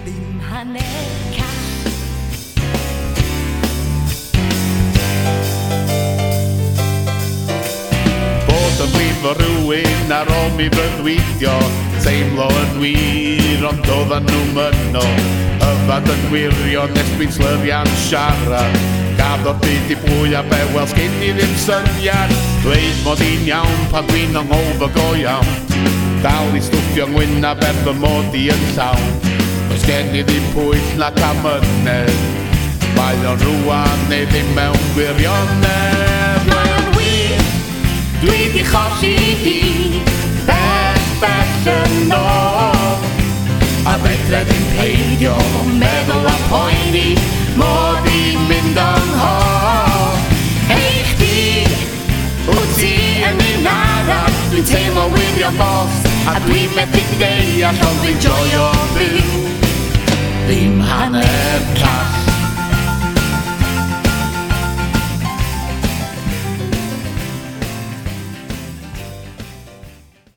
Dim hanner call. Bod yn blifo rhywun ar ôl mi breuddwydio, teimlo yn wir ond doeddan nhw myno. Yfad yn wirio nes dwi'n slyrian siarad, gad o'r byd i bwy a be wel sgyn i ddim syniad. Dweud mod i'n iawn pan dwi'n hangover go iawn, dal i stwffio ngwynab er fy mod i yn llawn. Oes gen i ddim pwyll na camynedd, mae o'n rwan neu ddim mewn gwirionedd. Mae o'n wir, dwi di chosi hi, bell yn ôl. A fedre ddim peidio Meddwl a poeni, mod i'n mynd yn hol. Hei chdi, wyt ti yn un arall, dwi'n teimlo wirio bos, a dwi'n methu deall ond dwi'n joio fyw. Dim hanner call.